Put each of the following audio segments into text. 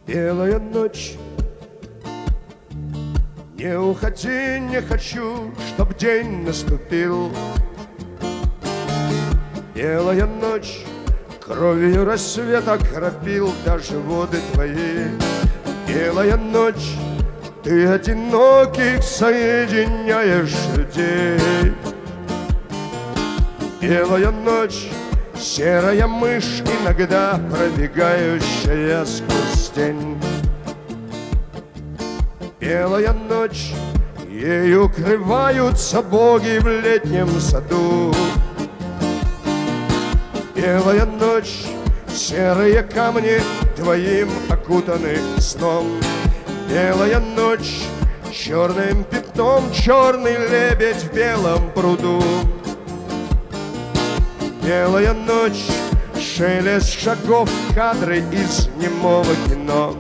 Белая ночь, не уходи, не хочу, чтоб день наступил. Белая ночь, кровью рассвет окропил даже воды твои. Белая ночь, ты одиноких соединяешь людей. Белая ночь, серая мышь, иногда пробегающая сквозь день. Белая ночь, ей укрываются боги в летнем саду. Белая ночь, серые камни твоим окутаны сном. Белая ночь, черным пятном черный лебедь в белом пруду. Белая ночь, шелест шагов, кадры из немого кино.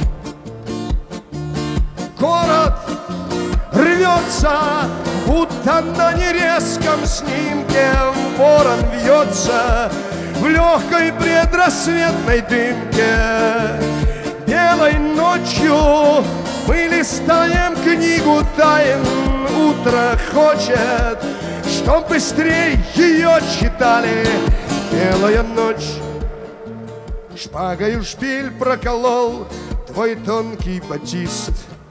Город рвется, будто на нерезком снимке. Ворон вьется в легкой предрассветной дымке. Белой ночью мы листаем книгу тайн. Утро хочет, чтоб быстрей ее читали. Белая ночь, шпагою шпиль проколол твой тонкий батист.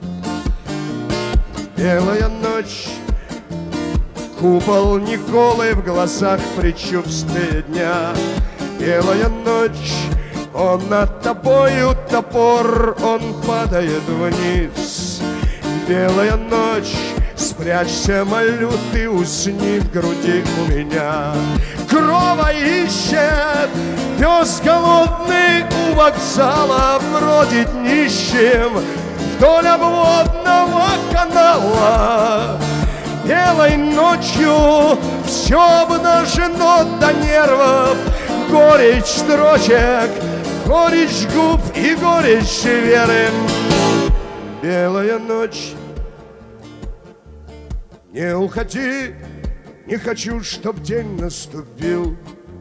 Белая ночь, купол Николы в глазах предчувствие дня. Белая ночь, он над тобою топор, он падает вниз. Белая ночь, спрячься, молю, ты усни в груди у меня. Крова ищет пес голодный у вокзала, бродит нищим вдоль обводного канала. Белой ночью все обнажено до нервов. Горечь строчек, горечь губ и горечь веры. Белая ночь, не уходи, не хочу, чтоб день наступил.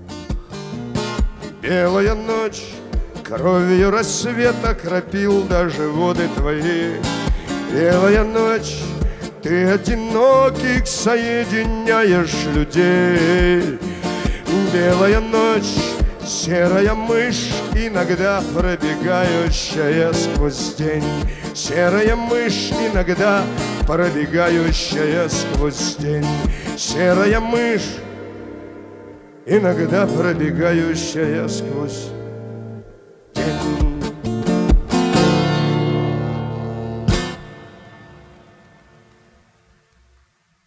Белая ночь, кровью рассвет окропил даже воды твои. Белая ночь, ты одиноких соединяешь людей. Белая ночь, серая мышь, иногда пробегающая сквозь день. Серая мышь, иногда пробегающая сквозь день. Серая мышь, иногда пробегающая сквозь день.